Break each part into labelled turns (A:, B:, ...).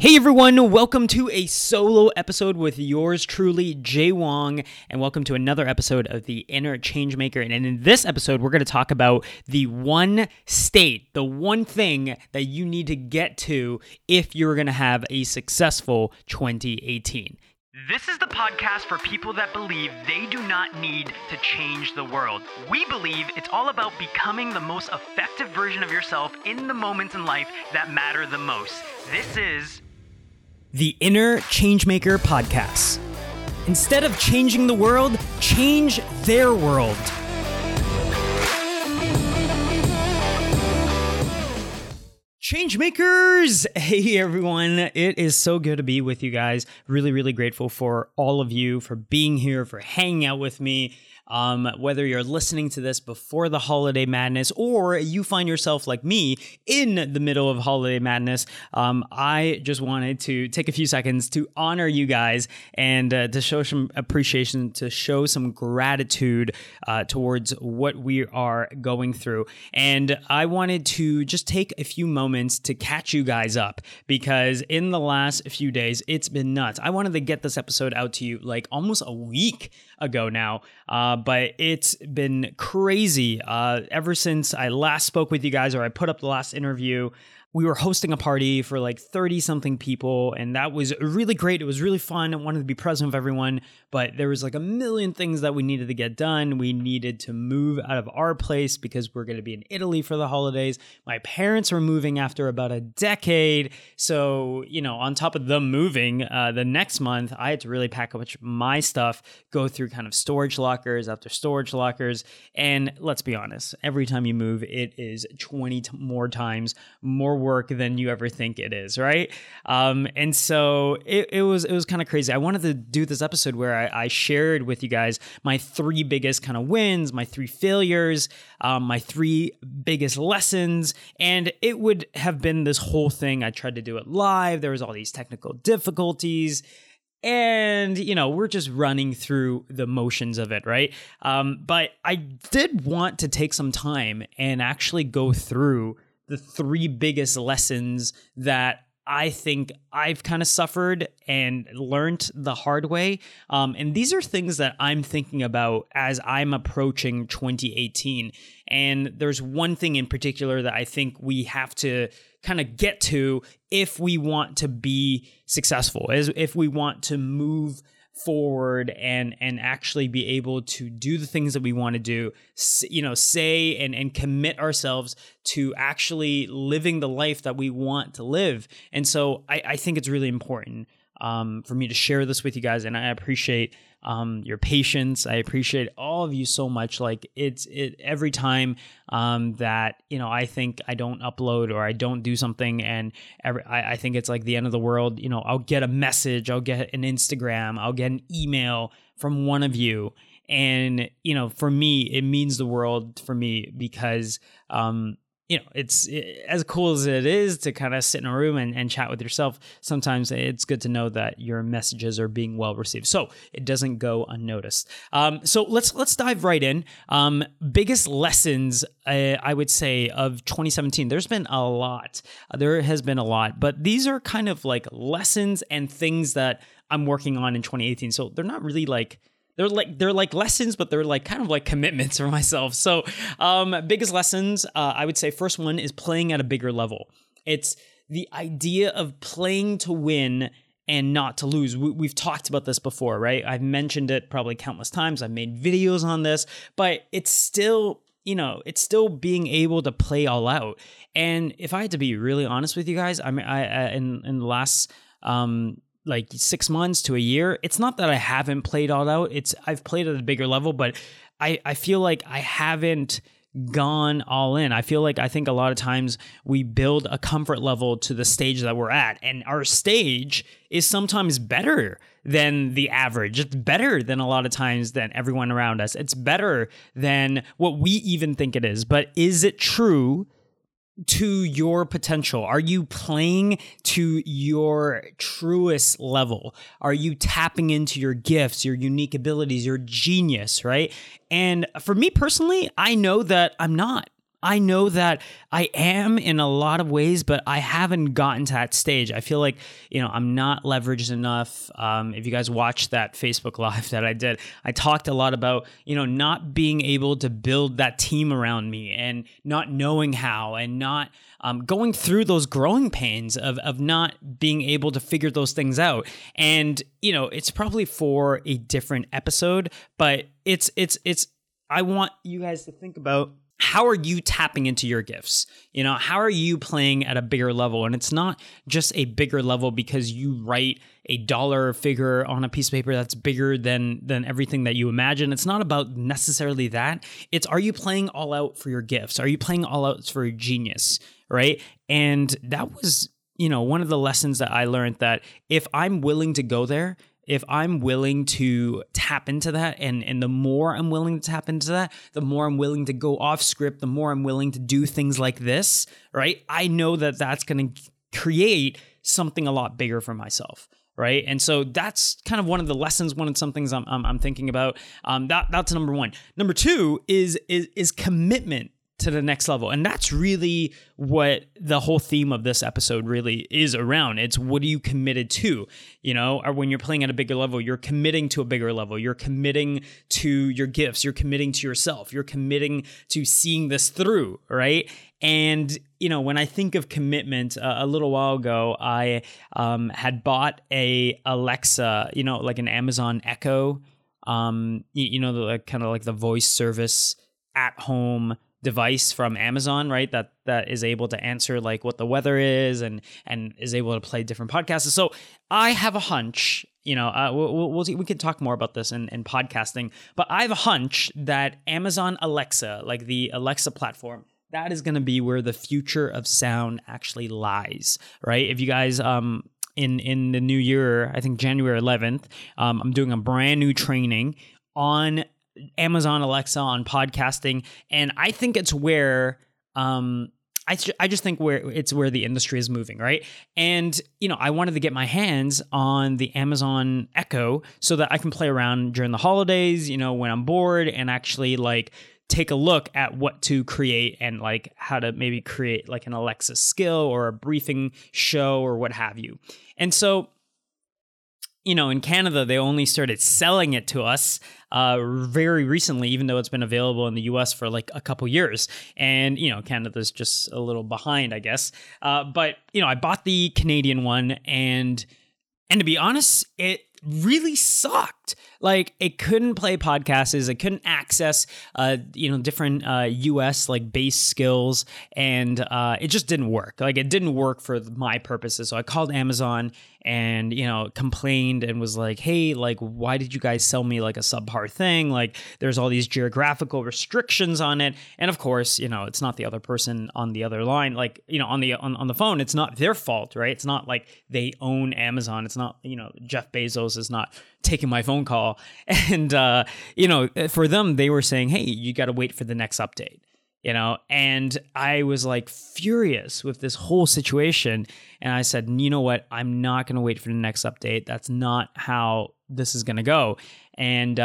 A: Hey everyone, welcome to a solo episode with yours truly, Jay Wong, and welcome to another episode of The Inner Changemaker. And in this episode, we're going to talk about the one state, the one thing that you need to get to if you're going to have a successful 2018. This is the podcast for people that believe they do not need to change the world. We believe it's all about becoming the most effective version of yourself in the moments in life that matter the most. This is the Inner Changemaker Podcast. Instead of changing the world, change their world. Changemakers! Hey everyone, it is so good to be with you guys. Really grateful for all of you, for being here, for hanging out with me. Whether you're listening to this before the holiday madness or you find yourself like me in the middle of holiday madness, I just wanted to take a few seconds to honor you guys and to show some appreciation, to show some gratitude towards what we are going through. And I wanted to just take a few moments to catch you guys up because in the last few days, it's been nuts. I wanted to get this episode out to you like almost a week ago now. But it's been crazy ever since I last spoke with you guys or I put up the last interview. We were hosting a party for like 30-something people, and that was really great. It was really fun. I wanted to be present with everyone, but there was like a million things that we needed to get done. We needed to move out of our place because we're going to be in Italy for the holidays. My parents were moving after about a decade. So, on top of them moving, the next month, I had to really pack up my stuff, go through kind of storage lockers after storage lockers. And let's be honest, every time you move, it is 20 more times more work than you ever think it is, right? And so it was kind of crazy. I wanted to do this episode where I shared with you guys my 3 biggest kind of wins, my 3 failures, my 3 biggest lessons, and it would have been this whole thing. I tried to do it live. There was all these technical difficulties. And, we're just running through the motions of it, right? But I did want to take some time and actually go through the 3 biggest lessons that I think I've kind of suffered and learned the hard way. And these are things that I'm thinking about as I'm approaching 2018. And there's one thing in particular that I think we have to kind of get to if we want to be successful, if we want to move forward and actually be able to do the things that we want to do, say and commit ourselves to actually living the life that we want to live. And so I think it's really important for me to share this with you guys, and I appreciate your patience. I appreciate all of you so much. Like it every time that I think I don't upload or I don't do something, and I think it's like the end of the world. I'll get a message, I'll get an Instagram, I'll get an email from one of you, and for me it means the world for me because it's as cool as it is to kind of sit in a room and chat with yourself. Sometimes it's good to know that your messages are being well received, so it doesn't go unnoticed. So let's dive right in. Biggest lessons, I would say, of 2017. There's been a lot. There has been a lot, but these are kind of like lessons and things that I'm working on in 2018. So they're not really like. They're like lessons, but they're like kind of like commitments for myself. So biggest lessons, I would say first one is playing at a bigger level. It's the idea of playing to win and not to lose. We've talked about this before, right? I've mentioned it probably countless times. I've made videos on this, but it's still being able to play all out. And if I had to be really honest with you guys, I in the last like 6 months to a year, it's not that I haven't played all out. I've played at a bigger level, but I feel like I haven't gone all in. I think a lot of times we build a comfort level to the stage that we're at, and our stage is sometimes better than the average. It's better than a lot of times than everyone around us. It's better than what we even think it is. But is it true to your potential? Are you playing to your truest level? Are you tapping into your gifts, your unique abilities, your genius, right? And for me personally, I know that I'm not. I know that I am in a lot of ways, but I haven't gotten to that stage. I feel like, I'm not leveraged enough. If you guys watched that Facebook Live that I did, I talked a lot about, not being able to build that team around me and not knowing how and not going through those growing pains of not being able to figure those things out. And, it's probably for a different episode, but I want you guys to think about, how are you tapping into your gifts? How are you playing at a bigger level? And it's not just a bigger level because you write a dollar figure on a piece of paper that's bigger than everything that you imagine. It's not about necessarily that. It's, are you playing all out for your gifts? Are you playing all out for your genius, right? And that was, one of the lessons that I learned, that if I'm willing to go there, if I'm willing to tap into that, and the more I'm willing to tap into that, the more I'm willing to go off script, the more I'm willing to do things like this, right? I know that that's going to create something a lot bigger for myself, right? And so that's kind of one of the lessons, one of some things I'm thinking about. That's number one. Number two is commitment to the next level. And that's really what the whole theme of this episode really is around. It's, what are you committed to? Or when you're playing at a bigger level, you're committing to a bigger level. You're committing to your gifts. You're committing to yourself. You're committing to seeing this through, right? And, when I think of commitment, a little while ago, I had bought a Alexa, like an Amazon Echo, the kind of like the voice service at home device from Amazon, right? That is able to answer like what the weather is and is able to play different podcasts. So I have a hunch, we can talk more about this in podcasting, but I have a hunch that Amazon Alexa, like the Alexa platform, that is going to be where the future of sound actually lies, right? If you guys, in the new year, I think January 11th, I'm doing a brand new training on Amazon Alexa, on podcasting, and I think it's where I just think where the industry is moving, right? And I wanted to get my hands on the Amazon Echo so that I can play around during the holidays, when I'm bored, and actually like take a look at what to create and like how to maybe create like an Alexa skill or a briefing show or what have you. And so, in Canada, they only started selling it to us very recently, even though it's been available in the US for like a couple years. And, Canada's just a little behind, I guess. But, I bought the Canadian one, and to be honest, it really sucked. Like, it couldn't play podcasts, it couldn't access, different US like base skills, and it just didn't work. Like, it didn't work for my purposes. So I called Amazon and, complained and was like, hey, like, why did you guys sell me like a subpar thing? Like, there's all these geographical restrictions on it. And of course, it's not the other person on the other line, like, on the phone, it's not their fault, right? It's not like they own Amazon. It's not, Jeff Bezos is not taking my phone call. And, for them, they were saying, hey, you got to wait for the next update. And I was like furious with this whole situation. And I said, you know what? I'm not going to wait for the next update. That's not how this is going to go. And,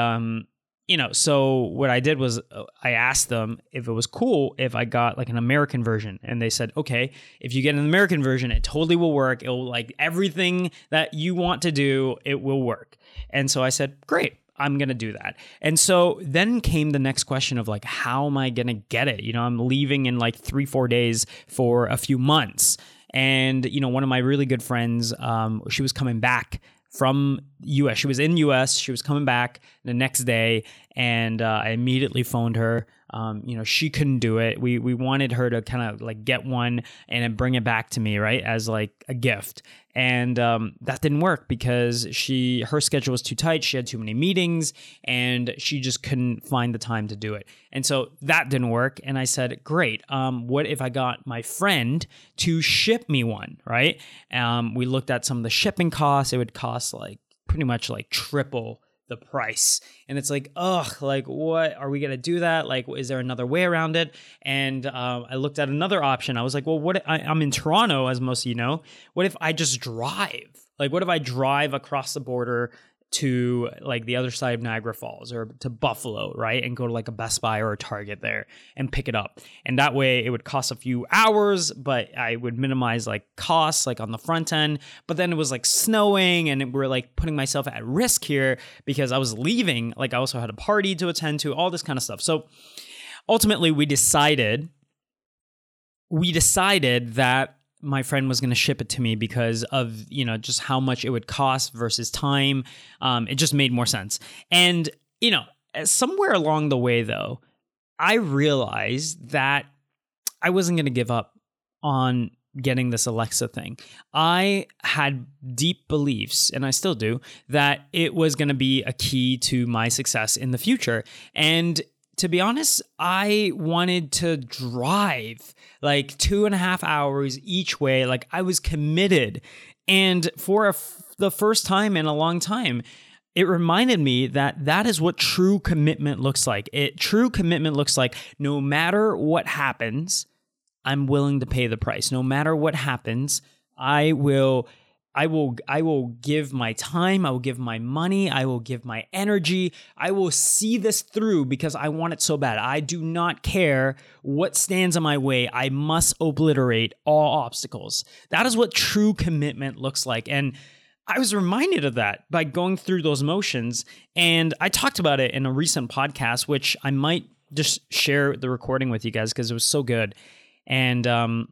A: so what I did was I asked them if it was cool if I got like an American version. And they said, okay, if you get an American version, it totally will work. It will, like, everything that you want to do, it will work. And so I said, great. I'm going to do that. And so then came the next question of like, how am I going to get it? I'm leaving in like 3-4 days for a few months. And, one of my really good friends, she was coming back from US. She was in US. She was coming back the next day, and I immediately phoned her. She couldn't do it. We wanted her to kind of like get one and then bring it back to me, right, as like a gift. And that didn't work because her schedule was too tight. She had too many meetings, and she just couldn't find the time to do it. And so that didn't work. And I said, great. What if I got my friend to ship me one, right? We looked at some of the shipping costs. It would cost like pretty much like triple the price. And it's like, ugh, like, what are we going to do that? Like, is there another way around it? And I looked at another option. I was like, well, I'm in Toronto, as most of you know. What if I just drive? Like, what if I drive across the border to like the other side of Niagara Falls or to Buffalo, right? And go to like a Best Buy or a Target there and pick it up. And that way it would cost a few hours, but I would minimize like costs like on the front end. But then it was like snowing and we're like putting myself at risk here because I was leaving. Like I also had a party to attend to, all this kind of stuff. So ultimately we decided that my friend was going to ship it to me because of, you know, just how much it would cost versus time. It just made more sense. And, you know, somewhere along the way, though, I realized that I wasn't going to give up on getting this Alexa thing. I had deep beliefs, and I still do, that it was going to be a key to my success in the future. And to be honest, I wanted to drive like 2.5 hours each way. Like I was committed. And for the first time in a long time, it reminded me that that is what true commitment looks like. True commitment looks like no matter what happens, I'm willing to pay the price. No matter what happens, I will give my time, I will give my money, I will give my energy, I will see this through because I want it so bad. I do not care what stands in my way. I must obliterate all obstacles. That is what true commitment looks like. And I was reminded of that by going through those motions. And I talked about it in a recent podcast, which I might just share the recording with you guys because it was so good. And,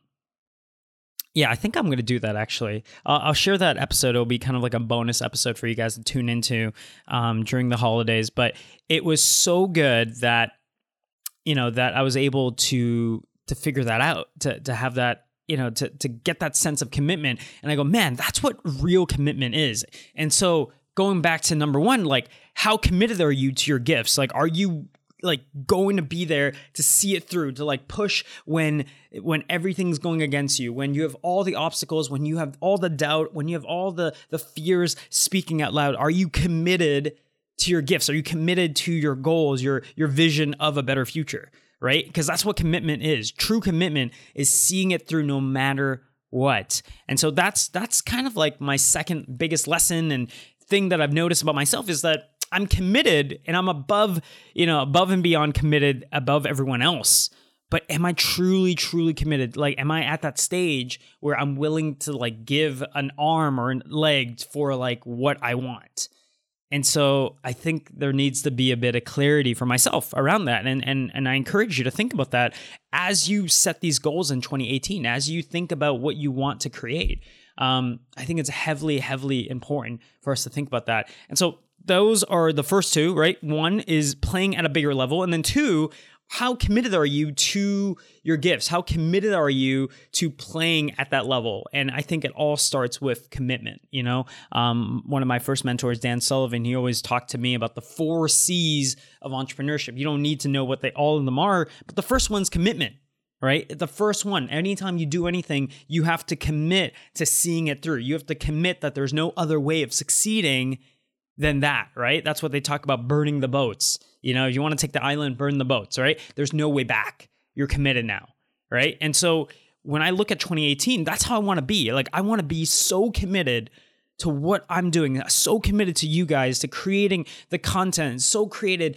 A: yeah, I think I'm going to do that, actually. I'll share that episode. It'll be kind of like a bonus episode for you guys to tune into during the holidays. But it was so good that, you know, that I was able to figure that out, to have that, you know, to get that sense of commitment. And I go, man, that's what real commitment is. And so going back to number one, like, how committed are you to your gifts? Like, are you like going to be there to see it through, to like push when everything's going against you, when you have all the obstacles, when you have all the doubt, when you have all the fears speaking out loud? Are you committed to your gifts? Are you committed to your goals, your vision of a better future, right? Because that's what commitment is. True commitment is seeing it through no matter what. And so that's kind of like my second biggest lesson and thing that I've noticed about myself is that I'm committed and I'm above and beyond committed above everyone else. But am I truly, truly committed? Like, am I at that stage where I'm willing to like give an arm or a leg for like what I want? And so I think there needs to be a bit of clarity for myself around that. And I encourage you to think about that as you set these goals in 2018, as you think about what you want to create. I think it's heavily, heavily important for us to think about that. And so those are the first two, right? One is playing at a bigger level. And then two, how committed are you to your gifts? How committed are you to playing at that level? And I think it all starts with commitment. You know, one of my first mentors, Dan Sullivan, he always talked to me about the 4 C's of entrepreneurship. You don't need to know what all of them are, but the first one's commitment. Right? The first one, anytime you do anything, you have to commit to seeing it through. You have to commit that there's no other way of succeeding than that, right? That's what they talk about, burning the boats. You know, if you want to take the island, burn the boats, right? There's no way back. You're committed now, right? And so when I look at 2018, that's how I want to be. Like, I want to be so committed to what I'm doing, so committed to you guys, to creating the content, so committed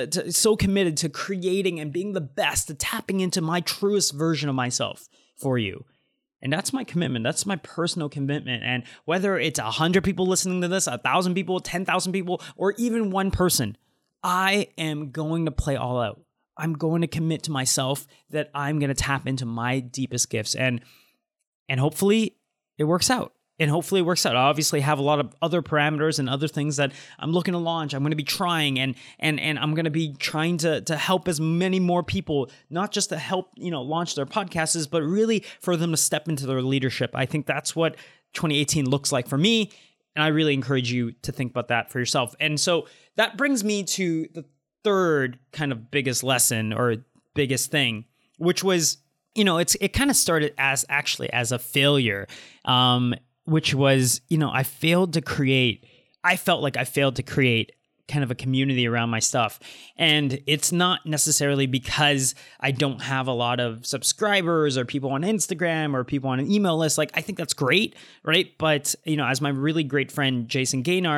A: to creating and being the best, to tapping into my truest version of myself for you. And that's my commitment. That's my personal commitment. And whether it's 100 people listening to this, 1,000 people, 10,000 people, or even one person, I am going to play all out. I'm going to commit to myself that I'm going to tap into my deepest gifts. And hopefully it works out. I obviously have a lot of other parameters and other things that I'm looking to launch. I'm going to be trying and I'm going to be trying to help as many more people, not just to help, launch their podcasts, but really for them to step into their leadership. I think that's what 2018 looks like for me. And I really encourage you to think about that for yourself. And so that brings me to the third kind of biggest lesson or biggest thing, which was, it kind of started as a failure. Which was, I felt like I failed to create kind of a community around my stuff. And it's not necessarily because I don't have a lot of subscribers or people on Instagram or people on an email list. Like, I think that's great, right? But, as my really great friend, Jason Gaynard,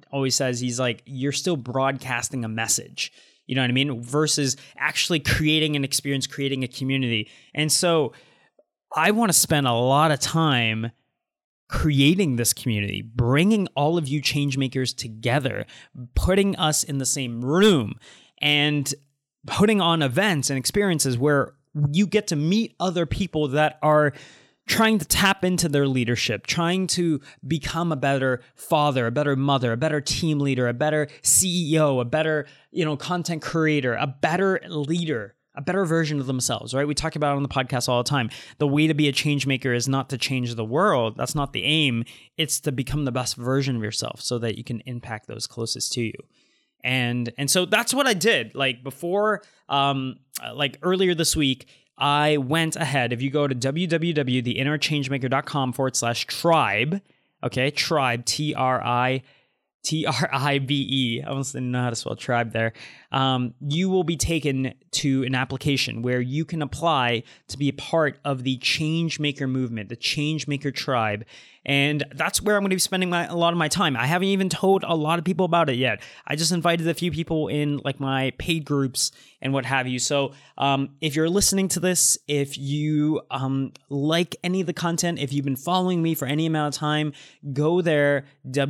A: always says, he's like, you're still broadcasting a message. You know what I mean? Versus actually creating an experience, creating a community. And so I want to spend a lot of time creating this community, bringing all of you change makers together, putting us in the same room, and putting on events and experiences where you get to meet other people that are trying to tap into their leadership, trying to become a better father, a better mother, a better team leader, a better CEO, a better, content creator, a better leader, a better version of themselves, right? We talk about it on the podcast all the time. The way to be a change maker is not to change the world. That's not the aim. It's to become the best version of yourself so that you can impact those closest to you. And so that's what I did. Like before, earlier this week, I went ahead. If you go to www.theinnerchangemaker.com/tribe, okay, tribe, TRIBE. I almost didn't know how to spell tribe there. You will be taken to an application where you can apply to be a part of the Changemaker movement, the Changemaker tribe. And that's where I'm going to be spending a lot of my time. I haven't even told a lot of people about it yet. I just invited a few people in like my paid groups and what have you. So if you're listening to this, if you like any of the content, if you've been following me for any amount of time, go there,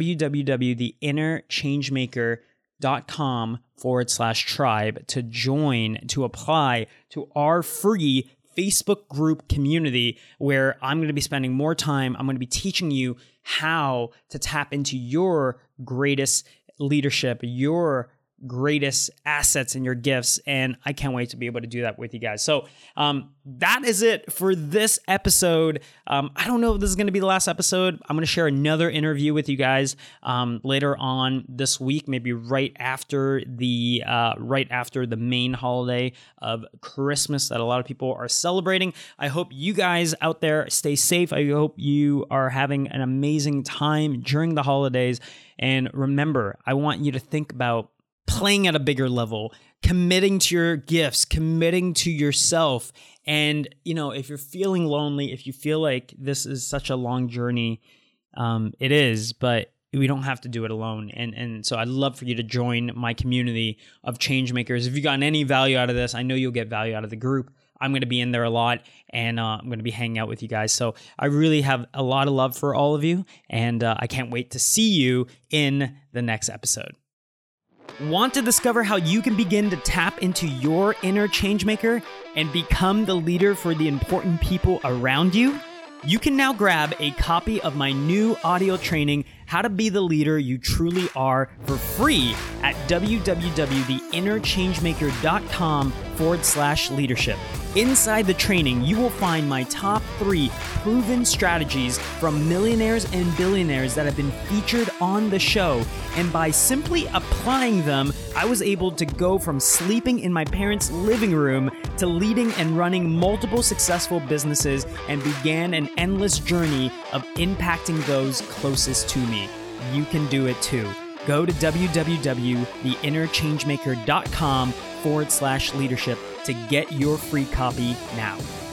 A: www.theinnerchangemaker.com/tribe to join, to apply to our free Facebook group community where I'm going to be spending more time. I'm going to be teaching you how to tap into your greatest leadership, your greatest assets and your gifts. And I can't wait to be able to do that with you guys. So that is it for this episode. I don't know if this is going to be the last episode. I'm going to share another interview with you guys later on this week, maybe right after the main holiday of Christmas that a lot of people are celebrating. I hope you guys out there stay safe. I hope you are having an amazing time during the holidays. And remember, I want you to think about playing at a bigger level, committing to your gifts, committing to yourself. And, if you're feeling lonely, if you feel like this is such a long journey, it is, but we don't have to do it alone. And so I'd love for you to join my community of change makers. If you've gotten any value out of this, I know you'll get value out of the group. I'm going to be in there a lot, and I'm going to be hanging out with you guys. So I really have a lot of love for all of you, and I can't wait to see you in the next episode. Want to discover how you can begin to tap into your inner changemaker and become the leader for the important people around you? You can now grab a copy of my new audio training, How to Be the Leader You Truly Are, for free at www.theinnerchangemaker.com/leadership. Inside the training, you will find my top 3 proven strategies from millionaires and billionaires that have been featured on the show. And by simply applying them, I was able to go from sleeping in my parents' living room to leading and running multiple successful businesses, and began an endless journey of impacting those closest to me. You can do it too. Go to www.theinnerchangemaker.com/leadership to get your free copy now.